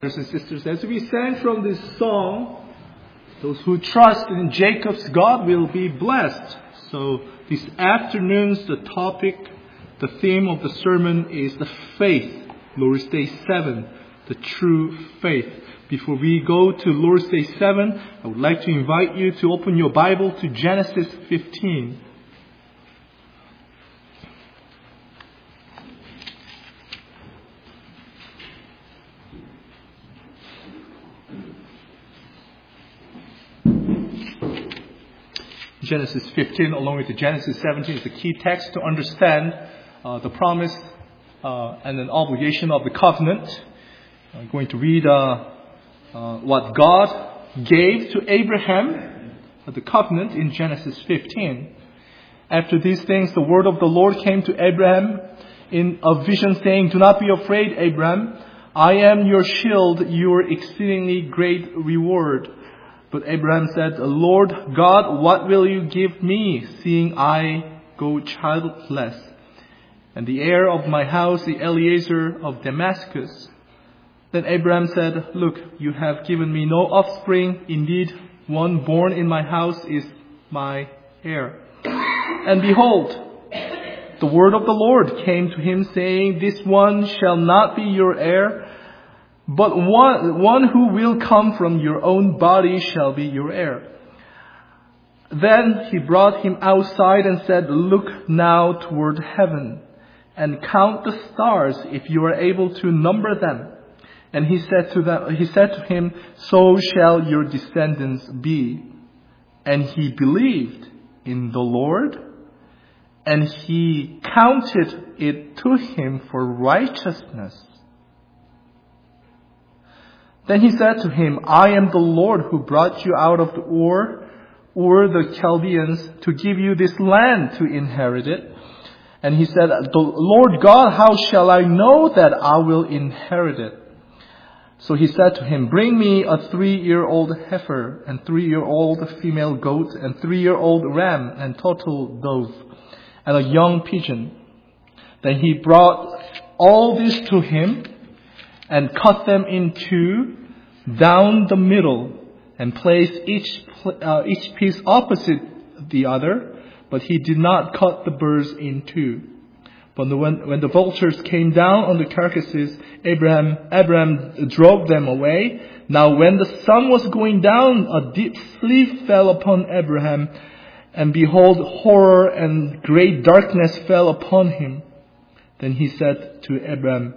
Brothers and sisters, as we sang from this song, those who trust in Jacob's God will be blessed. So this afternoon's the theme of the sermon is the faith. Lord's Day 7, the true faith. Before we go to Lord's Day 7, I would like to invite you to open your Bible to Genesis 15. Genesis 15 along with Genesis 17 is the key text to understand the promise and an obligation of the covenant. I'm going to read what God gave to Abraham, the covenant in Genesis 15. After these things, the word of the Lord came to Abraham in a vision saying, "Do not be afraid, Abraham. I am your shield, your exceedingly great reward." But Abraham said, "Lord God, what will you give me, seeing I go childless? And the heir of my house, the Eliezer of Damascus." Then Abraham said, "Look, you have given me no offspring. Indeed, one born in my house is my heir." And behold, the word of the Lord came to him, saying, "This one shall not be your heir, but one who will come from your own body shall be your heir." Then he brought him outside and said, "Look now toward heaven and count the stars, if you are able to number them." And he said to him, "So shall your descendants be." And he believed in the Lord, and he counted it to him for righteousness. Then he said to him, "I am the Lord who brought you out of the Ur the Chaldeans, to give you this land to inherit it." And he said, "The Lord God, how shall I know that I will inherit it?" So he said to him, "Bring me a 3-year-old heifer, and 3-year-old female goat, and 3-year-old ram, and turtle dove, and a young pigeon." Then he brought all this to him, and cut them in two down the middle, and placed each piece opposite the other, but he did not cut the birds in two. But when the vultures came down on the carcasses, Abraham drove them away. Now when the sun was going down, a deep sleep fell upon Abraham, and behold, horror and great darkness fell upon him. Then he said to Abraham,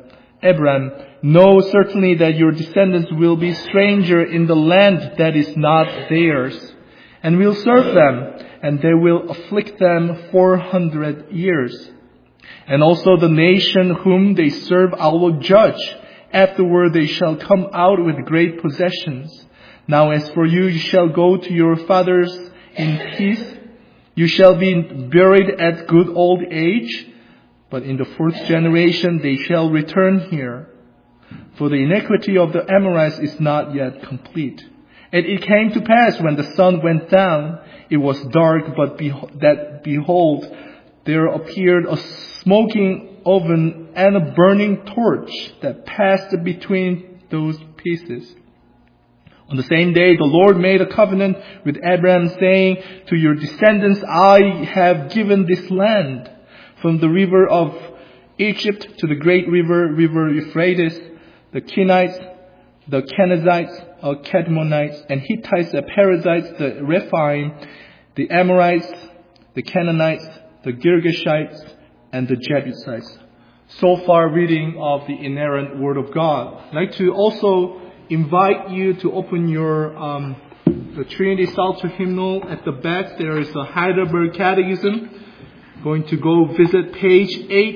"Know certainly that your descendants will be stranger in the land that is not theirs, and will serve them, and they will afflict them 400 years. And also the nation whom they serve I will judge. Afterward they shall come out with great possessions. Now as for you, you shall go to your fathers in peace. You shall be buried at good old age. But in the 4th generation they shall return here. For the iniquity of the Amorites is not yet complete." And it came to pass when the sun went down, it was dark, but behold, there appeared a smoking oven and a burning torch that passed between those pieces. On the same day, the Lord made a covenant with Abraham, saying, "To your descendants I have given this land, from the river of Egypt to the great river Euphrates, the Kenites, the Kenizzites, Kadmonites, and Hittites, the Perizzites, the Rephaim, the Amorites, the Canaanites, the Girgashites, and the Jebusites." So far, reading of the inerrant Word of God. I'd like to also invite you to open your the Trinity Psalter hymnal. At the back, there is a Heidelberg Catechism. Going to go visit page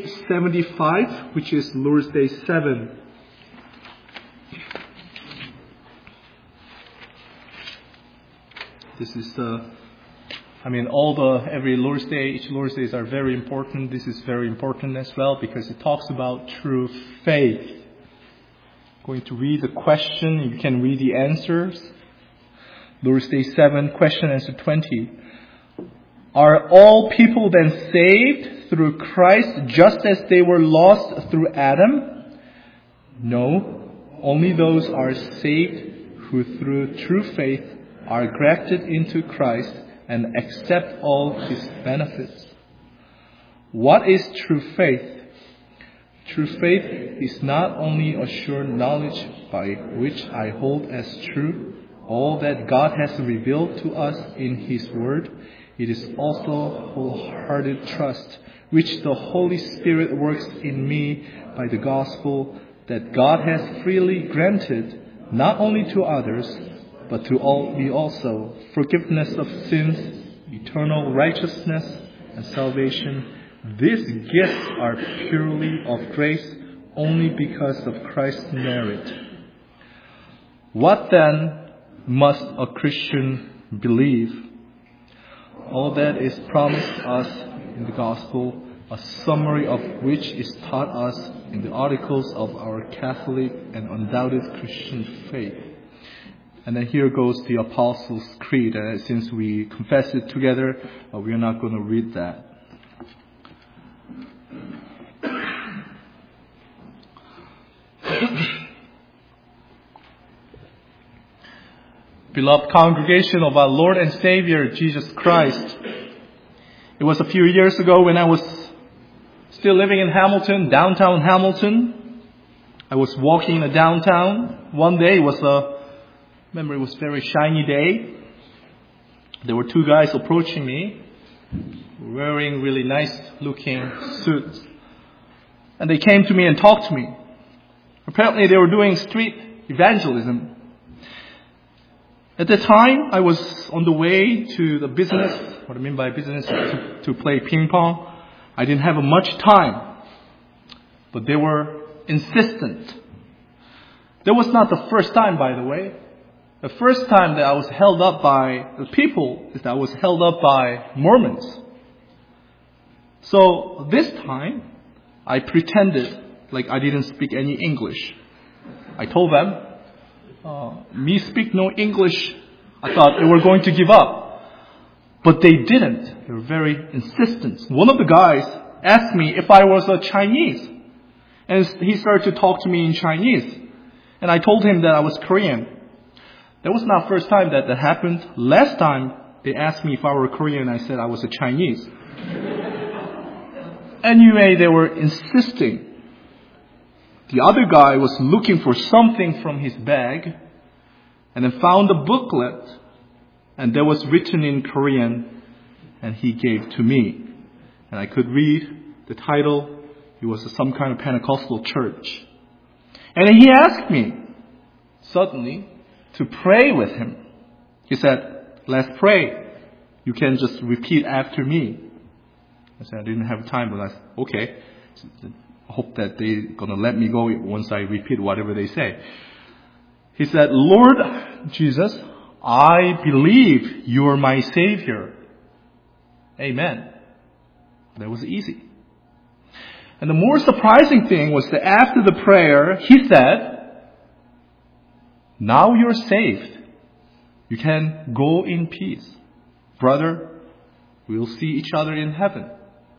875, which is Lord's Day 7. This is every Lord's Day, each Lord's Days are very important. This is very important as well because it talks about true faith. Going to read the question, you can read the answers. Lord's Day 7, question answer 20. Are all people then saved through Christ just as they were lost through Adam? No. Only those are saved who through true faith are grafted into Christ and accept all His benefits. What is true faith? True faith is not only a sure knowledge by which I hold as true all that God has revealed to us in His Word. It is also wholehearted trust, which the Holy Spirit works in me by the gospel that God has freely granted, not only to others, but to all me also, forgiveness of sins, eternal righteousness, and salvation. These gifts are purely of grace, only because of Christ's merit. What then must a Christian believe? All that is promised us in the gospel, a summary of which is taught us in the articles of our Catholic and undoubted Christian faith. And then here goes the Apostles' Creed. Since we confess it together, we are not going to read that. Beloved congregation of our Lord and Savior Jesus Christ, it was a few years ago when I was still living in Hamilton, downtown Hamilton. I was walking in the downtown. One day it was a very shiny day. There were two guys approaching me, wearing really nice looking suits. And they came to me and talked to me. Apparently they were doing street evangelism. At the time, I was on the way to the business, what I mean by business, to play ping pong. I didn't have much time, but they were insistent. That was not the first time, by the way. The first time that I was held up by the people is that I was held up by Mormons. So this time, I pretended like I didn't speak any English. I told them, me speak no English. I thought they were going to give up. But they didn't. They were very insistent. One of the guys asked me if I was a Chinese. And he started to talk to me in Chinese. And I told him that I was Korean. That was not the first time that happened. Last time they asked me if I were Korean, I said I was a Chinese. Anyway, they were insisting. The other guy was looking for something from his bag and then found a booklet, and that was written in Korean, and he gave to me. And I could read the title. It was some kind of Pentecostal church. And he asked me suddenly to pray with him. He said, "Let's pray. You can just repeat after me." I said I didn't have time, but I said, okay. I hope that they're going to let me go once I repeat whatever they say. He said, "Lord Jesus, I believe you are my Savior." Amen. That was easy. And the more surprising thing was that after the prayer, he said, "Now you're saved. You can go in peace. Brother, we'll see each other in heaven."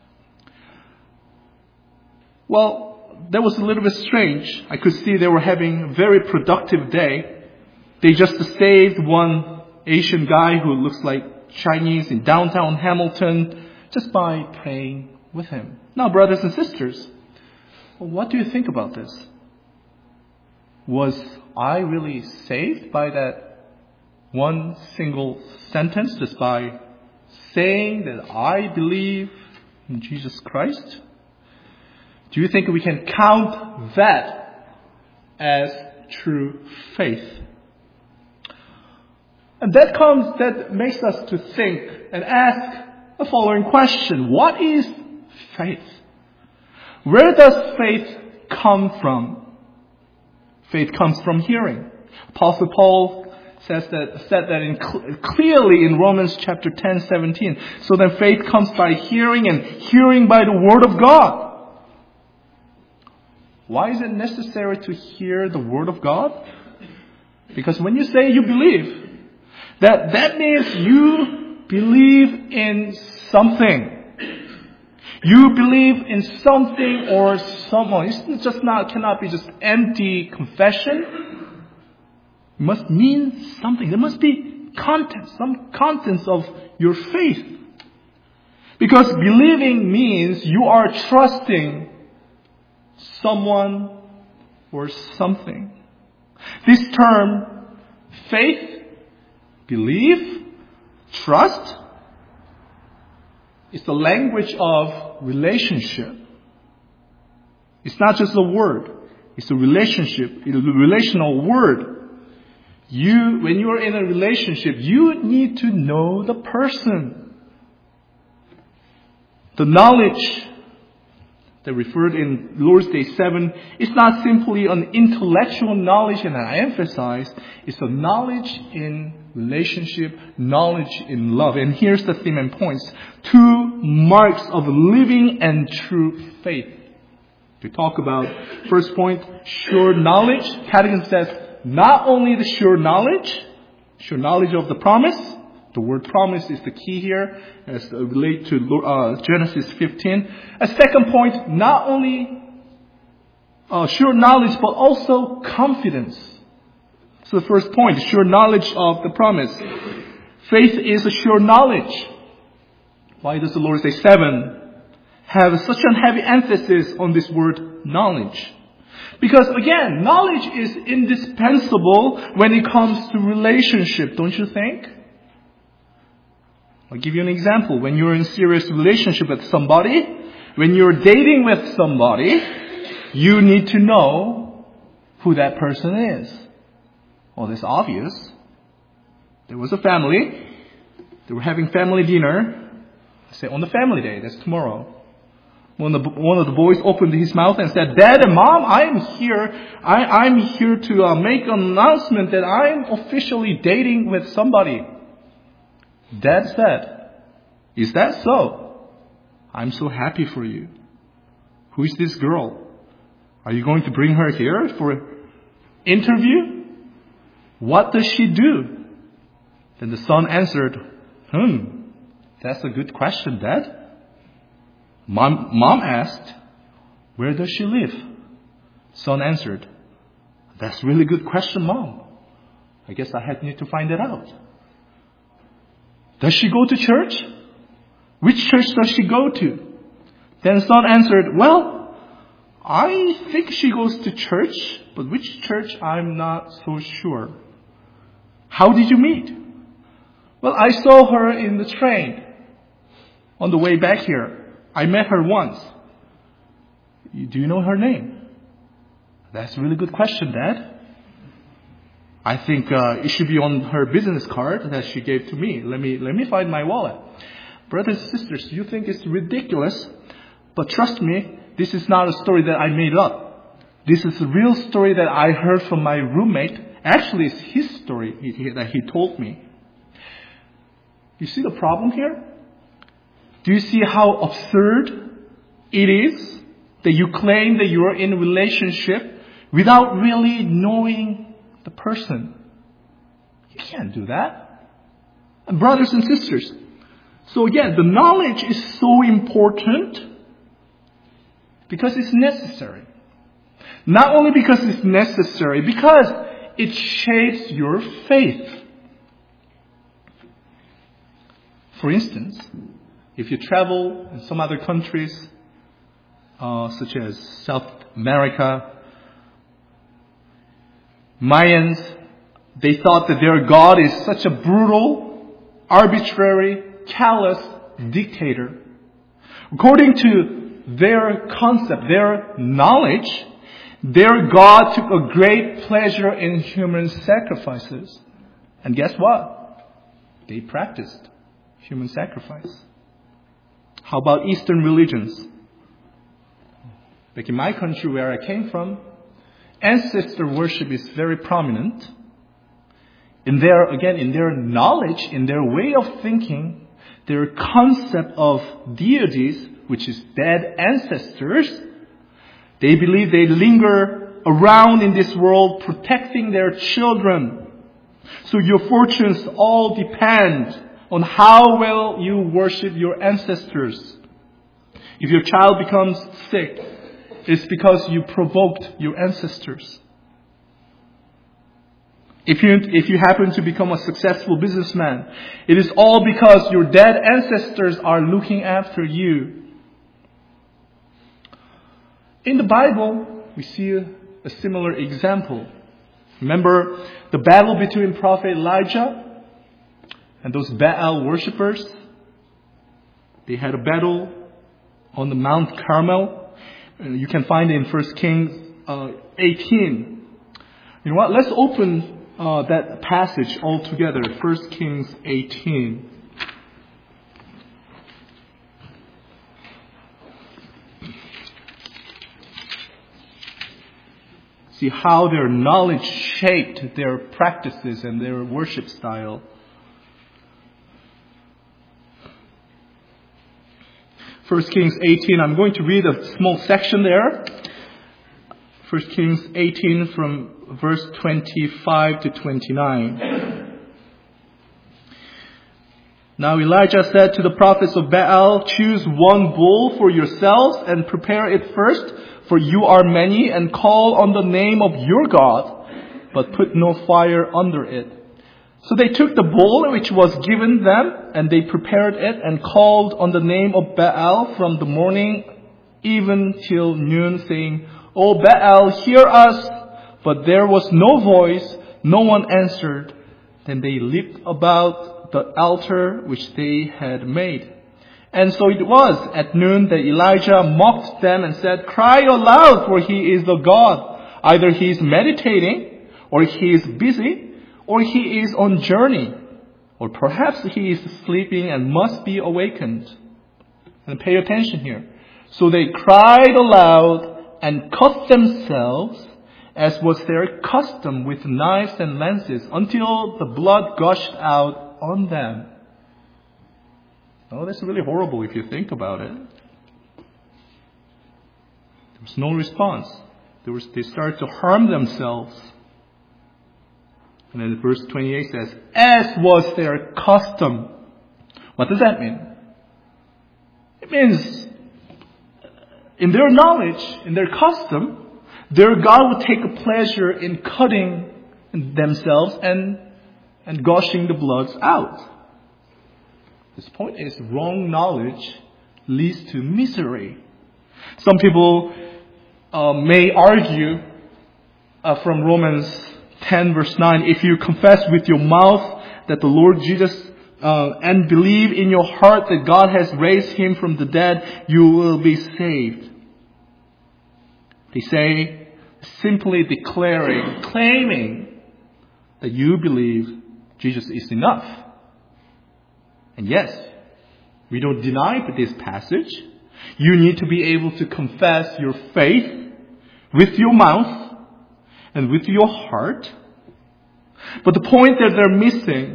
Well, that was a little bit strange. I could see they were having a very productive day. They just saved one Asian guy who looks like Chinese in downtown Hamilton just by praying with him. Now, brothers and sisters, what do you think about this? Was I really saved by that one single sentence, just by saying that I believe in Jesus Christ? Do you think we can count that as true faith? And that makes us to think and ask the following question: what is faith? Where does faith come from? Faith comes from hearing. Apostle Paul said that clearly in Romans chapter 10:17. So then faith comes by hearing, and hearing by the word of God. Why is it necessary to hear the word of God? Because when you say you believe, that means you believe in something. You believe in something or someone. It's just cannot be just empty confession. It must mean something. There must be content, some contents of your faith. Because believing means you are trusting someone or something. This term, faith, belief, trust, is the language of relationship. It's not just a word. It's a relationship. It's a relational word. When you are in a relationship, you need to know the person. The knowledge that referred in Lord's Day 7 is not simply an intellectual knowledge, and I emphasize, it's a knowledge in relationship, knowledge in love. And here's the theme and points. 2 marks of living and true faith. We talk about, first point, sure knowledge. Catechism says, not only the sure knowledge of the promise. The word promise is the key here as related to Genesis 15. A second point, not only sure knowledge, but also confidence. So the first point, sure knowledge of the promise. Faith is a sure knowledge. Why does the Lord's Day 7 have such a heavy emphasis on this word knowledge? Because again, knowledge is indispensable when it comes to relationship, don't you think? I'll give you an example. When you're in serious relationship with somebody, when you're dating with somebody, you need to know who that person is. Well, that's obvious. There was a family. They were having family dinner. I say on the family day, that's tomorrow. One of the boys opened his mouth and said, Dad and Mom, I'm here to make an announcement that I'm officially dating with somebody. Dad said, is that so? I'm so happy for you. Who is this girl? Are you going to bring her here for an interview? What does she do? Then the son answered, that's a good question, Dad. Mom asked, where does she live? Son answered, that's a really good question, Mom. I guess I need to find it out. Does she go to church? Which church does she go to? Then son answered, well, I think she goes to church, but which church I'm not so sure. How did you meet? Well, I saw her in the train on the way back here. I met her once. Do you know her name? That's a really good question, Dad. I think it should be on her business card that she gave to me. Let me find my wallet. Brothers and sisters, you think it's ridiculous, but trust me, this is not a story that I made up. This is a real story that I heard from my roommate. Actually, it's his story that he told me. You see the problem here? Do you see how absurd it is that you claim that you are in a relationship without really knowing the person? You can't do that. And brothers and sisters, so again, the knowledge is so important because it's necessary. Not only because it's necessary, because it shapes your faith. For instance, if you travel in some other countries, such as South America, Mayans, they thought that their God is such a brutal, arbitrary, callous dictator. According to their concept, their knowledge, their God took a great pleasure in human sacrifices. And guess what? They practiced human sacrifice. How about Eastern religions? Back in my country where I came from, ancestor worship is very prominent. In their knowledge, in their way of thinking, their concept of deities, which is dead ancestors, they believe they linger around in this world protecting their children. So your fortunes all depend on how well you worship your ancestors. If your child becomes sick, it's because you provoked your ancestors. If you happen to become a successful businessman, it is all because your dead ancestors are looking after you. In the Bible, we see a similar example. Remember the battle between Prophet Elijah and those Baal worshippers? They had a battle on the Mount Carmel. You can find it in 1 Kings 18. You know what? Let's open that passage all together. 1 Kings 18. See how their knowledge shaped their practices and their worship style. 1 Kings 18, I'm going to read a small section there. 1 Kings 18 from verse 25 to 29. Now Elijah said to the prophets of Baal, "Choose one bull for yourselves and prepare it first, for you are many, and call on the name of your God, but put no fire under it." So they took the bull which was given them, and they prepared it and called on the name of Baal from the morning even till noon, saying, "O Baal, hear us." But there was no voice, no one answered. Then they leaped about the altar which they had made. And so it was at noon that Elijah mocked them and said, "Cry aloud, for he is the God. Either he is meditating, or he is busy, or he is on journey, or perhaps he is sleeping and must be awakened." And pay attention here. So they cried aloud and cut themselves, as was their custom, with knives and lances, until the blood gushed out on them. Oh, that's really horrible if you think about it. There was no response. They started to harm themselves. And then verse 28 says, "As was their custom." What does that mean? It means, in their knowledge, in their custom, their God would take a pleasure in cutting themselves and gushing the bloods out. This point is wrong knowledge leads to misery. Some people may argue from Romans 10 verse 9, "If you confess with your mouth that the Lord Jesus and believe in your heart that God has raised him from the dead, you will be saved." They say, simply declaring, claiming that you believe Jesus is enough. And yes, we don't deny this passage. You need to be able to confess your faith with your mouth and with your heart. But the point that they're missing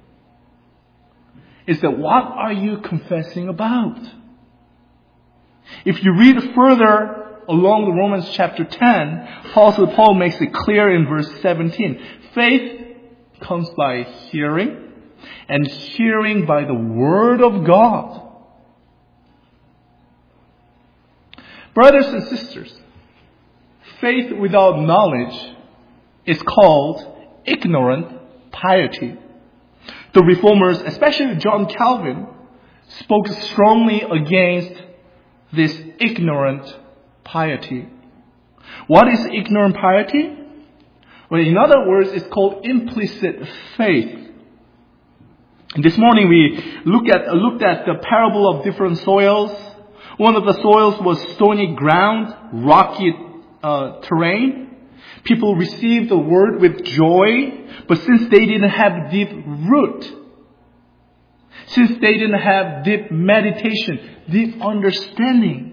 is that what are you confessing about? If you read further along Romans chapter 10, Paul makes it clear in verse 17. Faith comes by hearing, and hearing by the word of God. Brothers and sisters, faith without knowledge is called ignorant piety. The reformers, especially John Calvin, spoke strongly against this ignorant piety. What is ignorant piety? Well, in other words, it's called implicit faith. And this morning we looked at the parable of different soils. One of the soils was stony ground, rocky terrain. People received the word with joy, but since they didn't have deep root, since they didn't have deep meditation, deep understanding,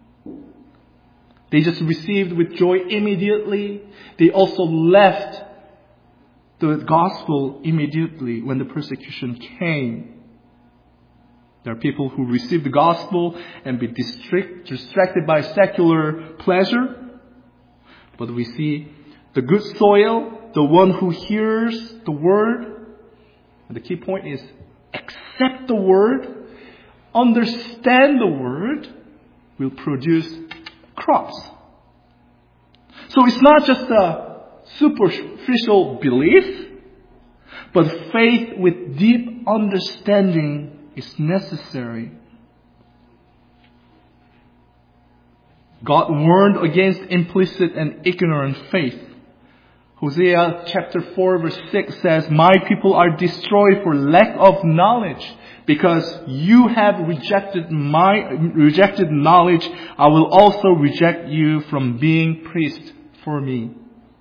they just received with joy immediately. They also left the gospel immediately when the persecution came. There are people who receive the gospel and be distracted by secular pleasure. But we see the good soil, the one who hears the word. And the key point is accept the word, understand the word, will produce crops. So it's not just a superficial belief, but faith with deep understanding is necessary. God warned against implicit and ignorant faith. Hosea chapter 4 verse 6 says, "My people are destroyed for lack of knowledge. Because you have rejected knowledge, I will also reject you from being priest for me."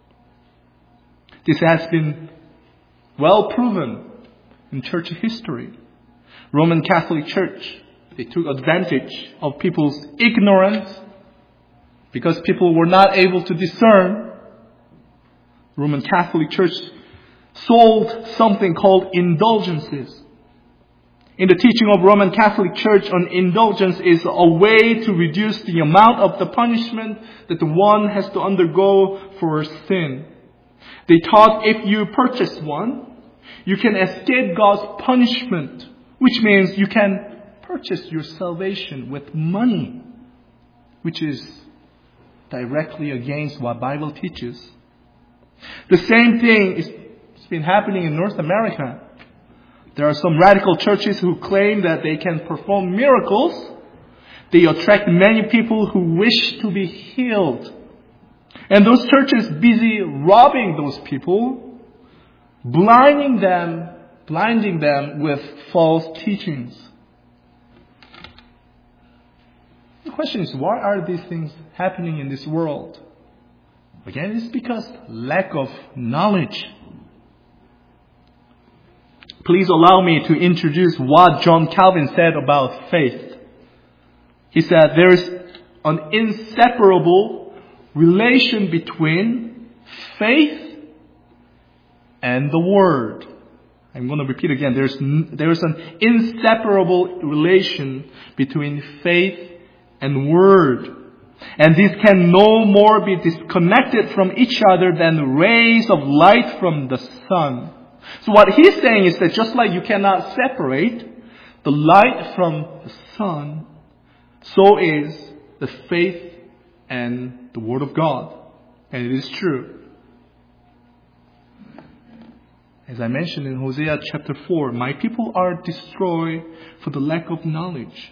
This has been well proven in church history. Roman Catholic Church, they took advantage of people's ignorance because people were not able to discern. Roman Catholic Church sold something called indulgences. In the teaching of Roman Catholic Church on indulgence is a way to reduce the amount of the punishment that one has to undergo for sin. They taught if you purchase one, you can escape God's punishment, which means you can purchase your salvation with money, which is directly against what Bible teaches. The same thing has been happening in North America. There are some radical churches who claim that they can perform miracles. They attract many people who wish to be healed. And those churches busy robbing those people, blinding them with false teachings. The question is, why are these things happening in this world? Again, it's because lack of knowledge. Please allow me to introduce what John Calvin said about faith. He said there is an inseparable relation between faith and the Word. I'm going to repeat again. There is an inseparable relation between faith and Word. And these can no more be disconnected from each other than rays of light from the sun. So what he's saying is that just like you cannot separate the light from the sun, so is the faith and the Word of God. And it is true. As I mentioned in Hosea chapter 4, "My people are destroyed for the lack of knowledge."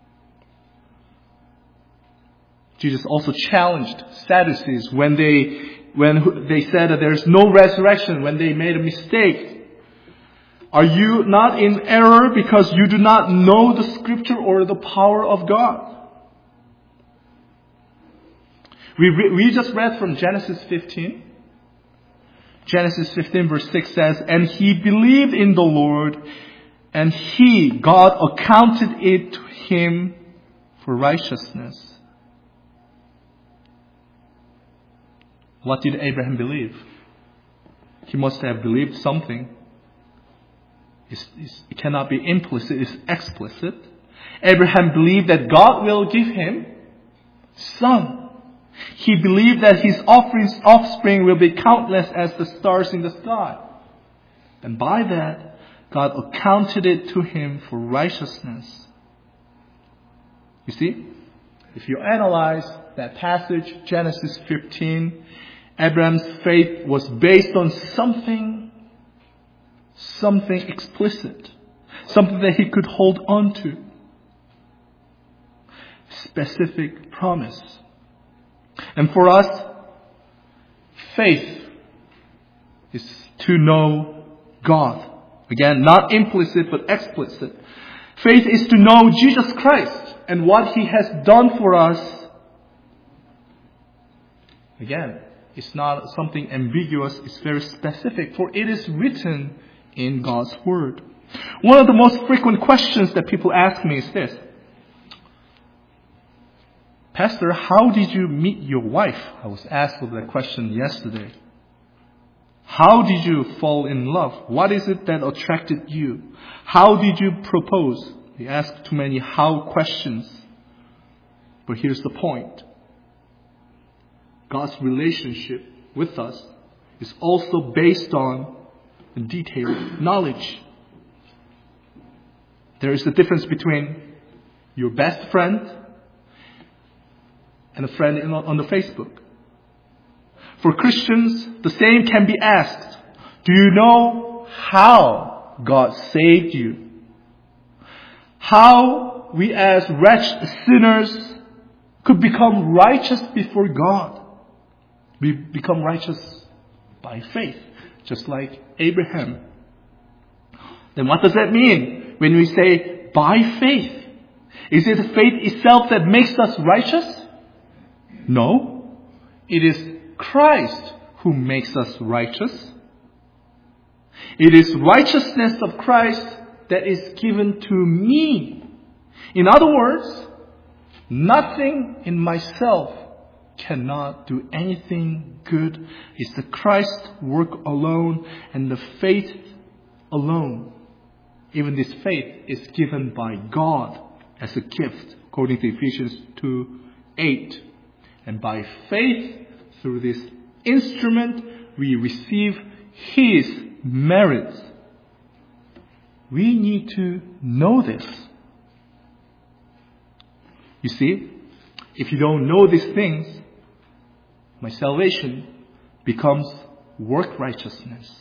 Jesus also challenged Sadducees when they said that there is no resurrection, when they made a mistake. "Are you not in error because you do not know the Scripture or the power of God?" We just read from Genesis 15. Genesis 15 verse 6 says, "And he believed in the Lord, and God, accounted it to him for righteousness." What did Abraham believe? He must have believed something. It cannot be implicit, it's explicit. Abraham believed that God will give him son. He believed that his offspring will be countless as the stars in the sky. And by that, God accounted it to him for righteousness. You see, if you analyze that passage, Genesis 15, Abraham's faith was based on something explicit, something that he could hold on to. Specific promise. And for us, faith is to know God. Again, not implicit but explicit. Faith is to know Jesus Christ and what He has done for us. Again, it's not something ambiguous, it's very specific, for it is written in God's Word. One of the most frequent questions that people ask me is this: "Pastor, how did you meet your wife?" I was asked that question yesterday. How did you fall in love? What is it that attracted you? How did you propose? We ask too many how questions. But here's the point. God's relationship with us is also based on detailed knowledge. There is a difference between your best friend and a friend on the Facebook. For Christians, the same can be asked. Do you know how God saved you? How we as wretched sinners could become righteous before God. We become righteous by faith, just like Abraham. Then what does that mean when we say by faith? Is it faith itself that makes us righteous? No. It is Christ who makes us righteous. It is righteousness of Christ that is given to me. In other words, nothing in myself cannot do anything good. It's the Christ work alone and the faith alone. Even this faith is given by God as a gift, according to Ephesians 2:8. And by faith, through this instrument, we receive His merits. We need to know this. You see, if you don't know these things, my salvation becomes work righteousness.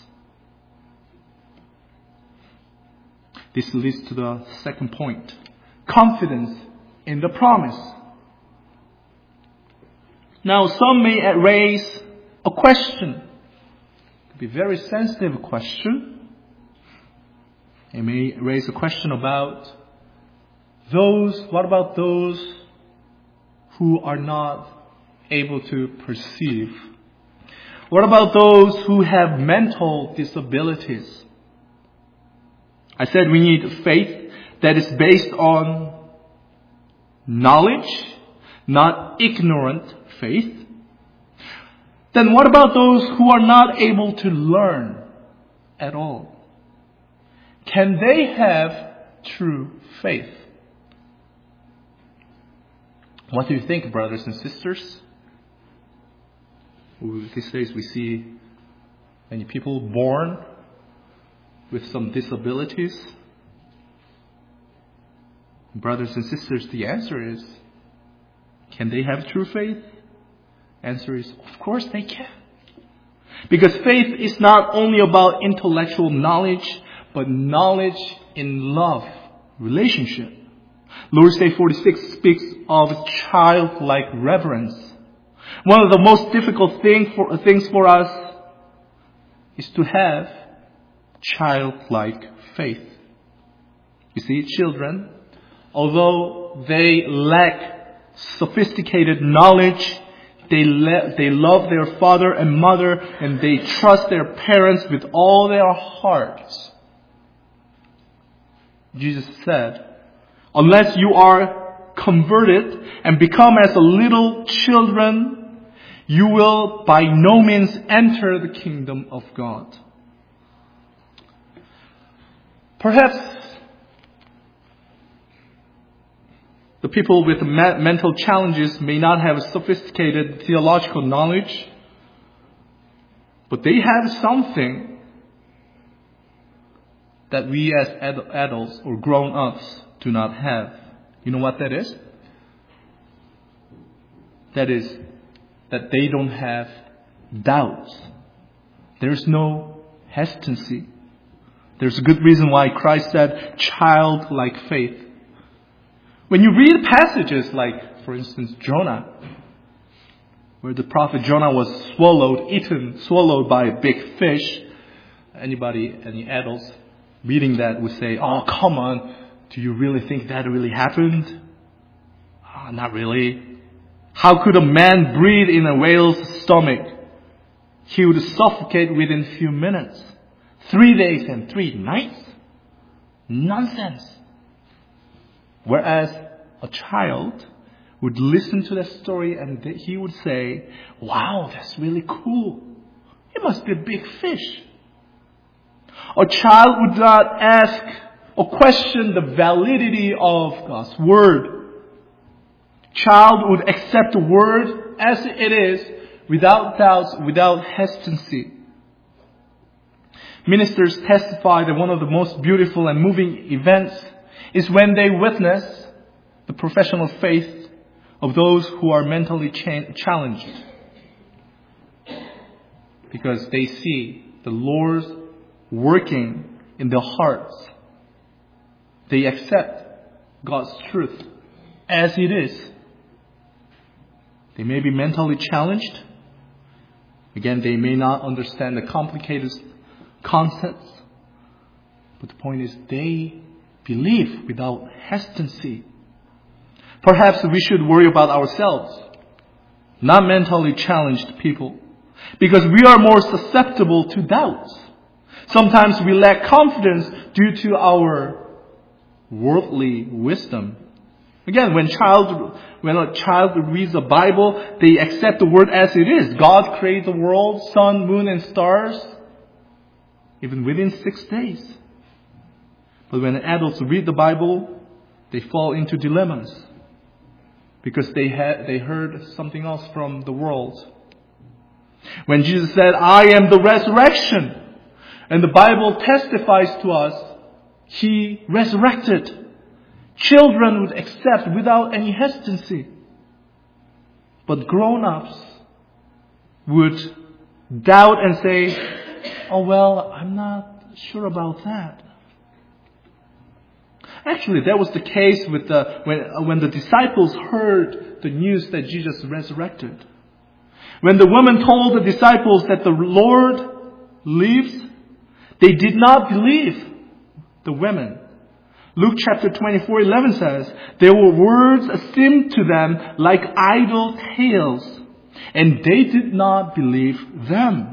This leads to the second point. Confidence in the promise. Now, some may raise a question. It could be a very sensitive question. They may raise a question about what about those who are not able to perceive? What about those who have mental disabilities? I said we need faith that is based on knowledge, not ignorant faith. Then what about those who are not able to learn at all? Can they have true faith? What do you think, brothers and sisters? These days we see many people born with some disabilities. Brothers and sisters, the answer is, can they have true faith? Answer is, of course they can. Because faith is not only about intellectual knowledge, but knowledge in love, relationship. Lord's Day 46 speaks of childlike reverence. One of the most difficult things for us is to have childlike faith. You see, children, although they lack sophisticated knowledge, they love their father and mother, and they trust their parents with all their hearts. Jesus said, unless you are converted and become as a little children, you will by no means enter the kingdom of God. Perhaps the people with mental challenges may not have sophisticated theological knowledge, but they have something that we as adults or grown-ups do not have. You know what that is? That is that they don't have doubts. There's no hesitancy. There's a good reason why Christ said childlike faith. When you read passages like, for instance, Jonah, where the prophet Jonah was swallowed by a big fish, any adults reading that would say, oh, come on, do you really think that really happened? Oh, not really. How could a man breathe in a whale's stomach? He would suffocate within a few minutes. 3 days and 3 nights? Nonsense. Whereas a child would listen to that story and he would say, wow, that's really cool. It must be a big fish. A child would not ask or question the validity of God's word. Child would accept the word as it is, without doubts, without hesitancy. Ministers testify that one of the most beautiful and moving events is when they witness the professional faith of those who are mentally challenged, because they see the Lord working in their hearts. They accept God's truth as it is. They may be mentally challenged. Again, they may not understand the complicated concepts. But the point is, they believe without hesitancy. Perhaps we should worry about ourselves, not mentally challenged people, because we are more susceptible to doubts. Sometimes we lack confidence due to our worldly wisdom. Again, when a child reads the Bible, they accept the word as it is. God created the world, sun, moon, and stars, even within 6 days. But when adults read the Bible, they fall into dilemmas because they heard something else from the world. When Jesus said, "I am the resurrection," and the Bible testifies to us, He resurrected, children would accept without any hesitancy. But grown-ups would doubt and say, "Oh well, I'm not sure about that." Actually, that was the case with when the disciples heard the news that Jesus resurrected. When the woman told the disciples that the Lord lives, they did not believe the women. Luke chapter 24:11 says, "Their words seemed to them like idle tales, and they did not believe them."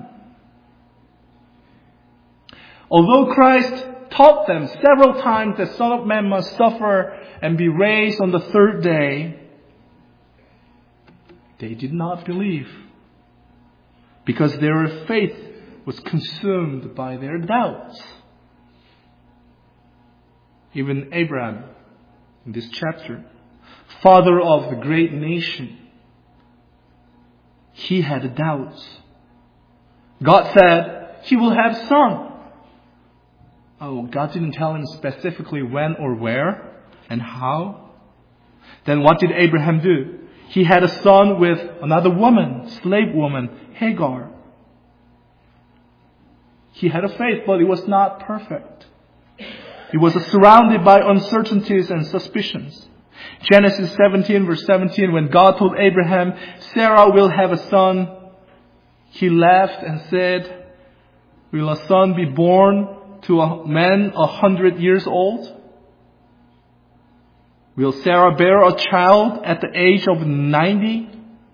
Although Christ taught them several times that Son of Man must suffer and be raised on the third day, they did not believe because their faith was consumed by their doubts. Even Abraham, in this chapter, father of the great nation, he had doubts. God said he will have a son. Oh, God didn't tell him specifically when or where and how. Then what did Abraham do? He had a son with another woman, slave woman, Hagar. He had a faith, but it was not perfect. He was surrounded by uncertainties and suspicions. Genesis 17 verse 17, when God told Abraham, "Sarah will have a son," he laughed and said, "Will a son be born to a man 100 years old? Will Sarah bear a child at the age of 90?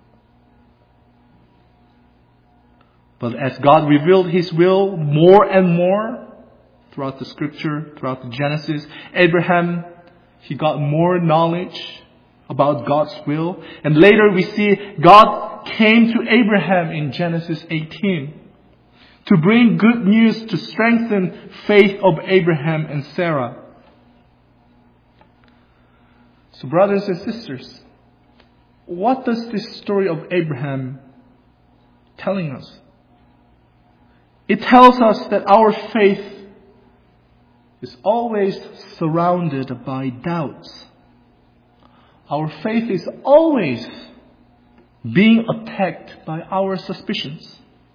But as God revealed His will more and more throughout the scripture, throughout the Genesis, Abraham, he got more knowledge about God's will. And later we see God came to Abraham in Genesis 18 to bring good news to strengthen faith of Abraham and Sarah. So brothers and sisters, what does this story of Abraham telling us? It tells us that our faith is always surrounded by doubts. Our faith is always being attacked by our suspicions.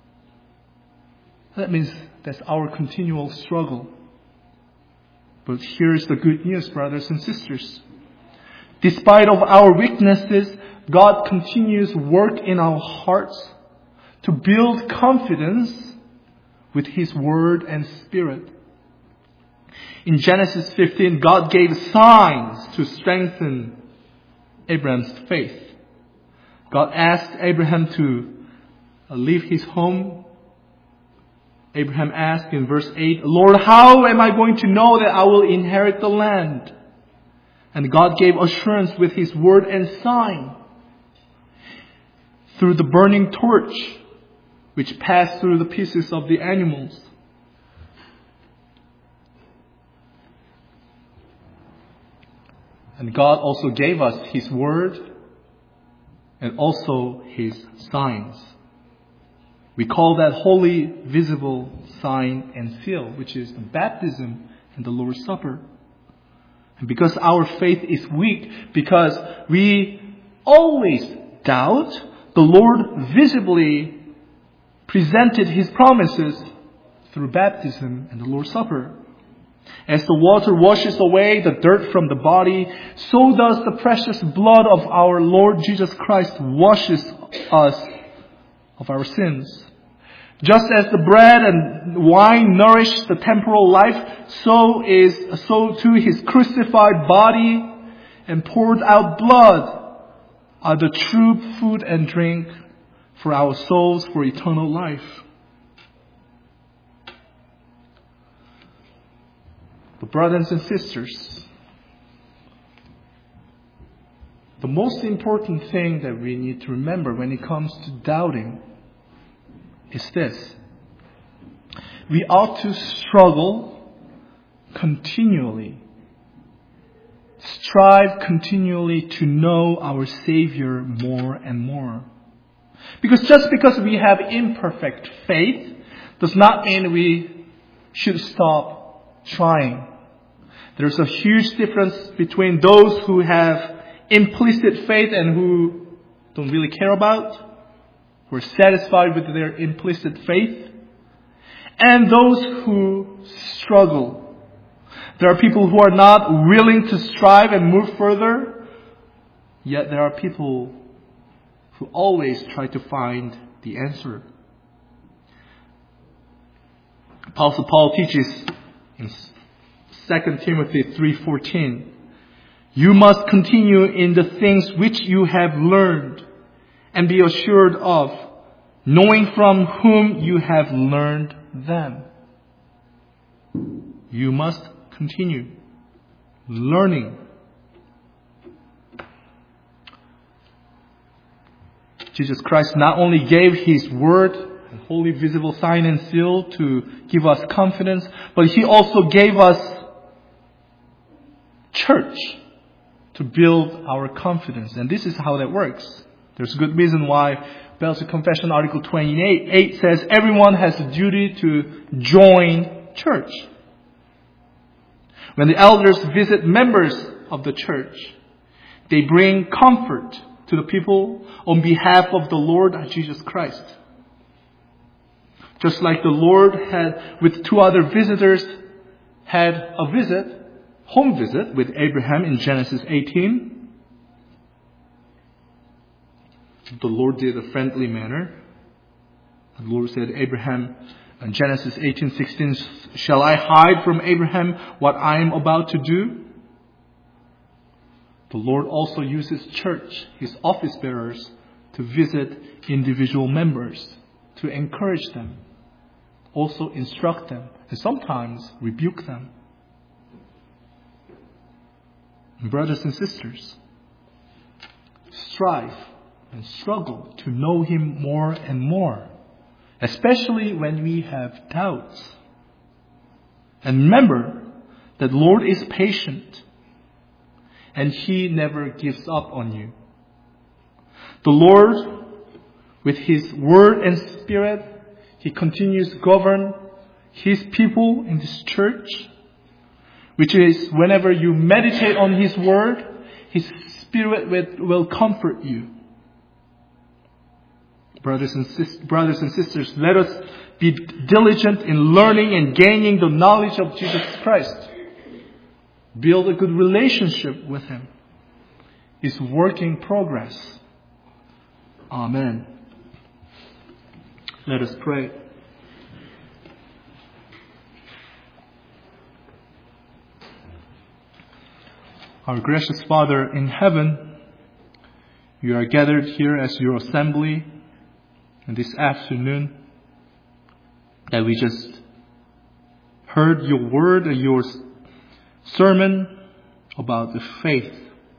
That means that's our continual struggle. But here's the good news, brothers and sisters. Despite of our weaknesses, God continues work in our hearts to build confidence with His Word and Spirit. In Genesis 15, God gave signs to strengthen Abraham's faith. God asked Abraham to leave his home. Abraham asked in verse 8, "Lord, how am I going to know that I will inherit the land?" And God gave assurance with His word and sign through the burning torch which passed through the pieces of the animals. And God also gave us His word and also His signs. We call that holy, visible sign and seal, which is the baptism and the Lord's Supper. And because our faith is weak, because we always doubt, the Lord visibly presented His promises through baptism and the Lord's Supper. As the water washes away the dirt from the body, so does the precious blood of our Lord Jesus Christ washes us of our sins. Just as the bread and wine nourish the temporal life, so too His crucified body and poured out blood are the true food and drink for our souls for eternal life. But brothers and sisters, the most important thing that we need to remember when it comes to doubting is this. We ought to struggle continually, strive continually to know our Savior more and more. Because just because we have imperfect faith does not mean we should stop trying. There's a huge difference between those who have implicit faith and who don't really care about, who are satisfied with their implicit faith, and those who struggle. There are people who are not willing to strive and move further, yet there are people who always try to find the answer. Apostle Paul teaches in 2 Timothy 3:14, you must continue in the things which you have learned and be assured of, knowing from whom you have learned them. You must continue learning. Jesus Christ not only gave His word, a holy visible sign and seal to give us confidence, but He also gave us church to build our confidence. And this is how that works. There's a good reason why Bells of Confession Article 28 says everyone has a duty to join church. When the elders visit members of the church, they bring comfort to the people on behalf of the Lord Jesus Christ. Just like the Lord had, with two other visitors, had a home visit with Abraham in Genesis 18. The Lord did a friendly manner. The Lord said, Abraham, in Genesis 18:16, shall I hide from Abraham what I am about to do? The Lord also uses church, His office bearers, to visit individual members, to encourage them, also instruct them, and sometimes rebuke them. Brothers and sisters, strive and struggle to know Him more and more, especially when we have doubts. And remember that the Lord is patient and He never gives up on you. The Lord, with His Word and Spirit, He continues to govern His people in this church, which is whenever you meditate on His Word, His Spirit will comfort you. Brothers and sisters, let us be diligent in learning and gaining the knowledge of Jesus Christ. Build a good relationship with Him. It's work in progress. Amen. Let us pray. Our gracious Father in heaven, we are gathered here as your assembly and this afternoon, that we just heard your word and your sermon about the faith.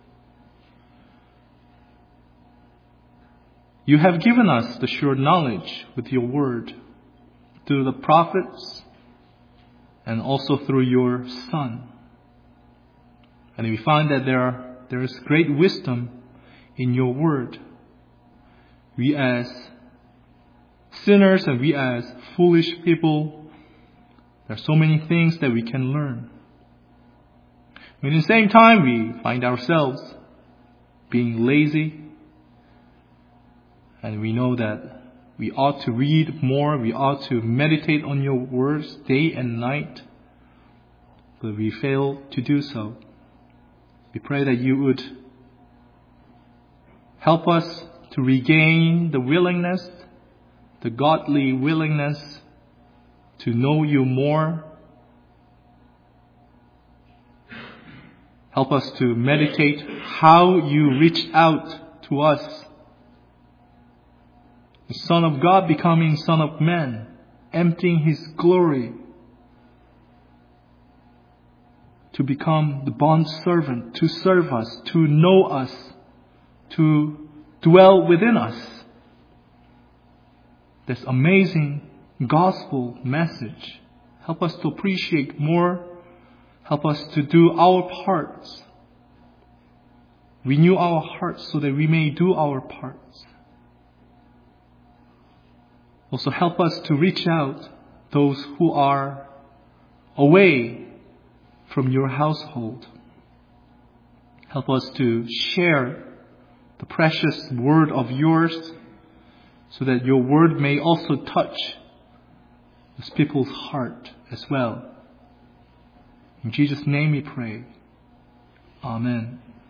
You have given us the sure knowledge with your word through the prophets and also through your Son. And we find that there is great wisdom in your word. We as sinners and we as foolish people, there are so many things that we can learn. But at the same time, we find ourselves being lazy, And we know that we ought to read more, we ought to meditate on your words day and night, but we fail to do so. We pray that you would help us to regain the willingness, the godly willingness to know you more. Help us to meditate how you reached out to us. The Son of God becoming Son of Man, emptying His glory to become the bond servant, to serve us, to know us, to dwell within us. This amazing gospel message. Help us to appreciate more. Help us to do our parts. Renew our hearts so that we may do our parts. Also help us to reach out those who are away from your household. Help us to share the precious word of yours so that your word may also touch this people's heart as well. In Jesus' name we pray. Amen.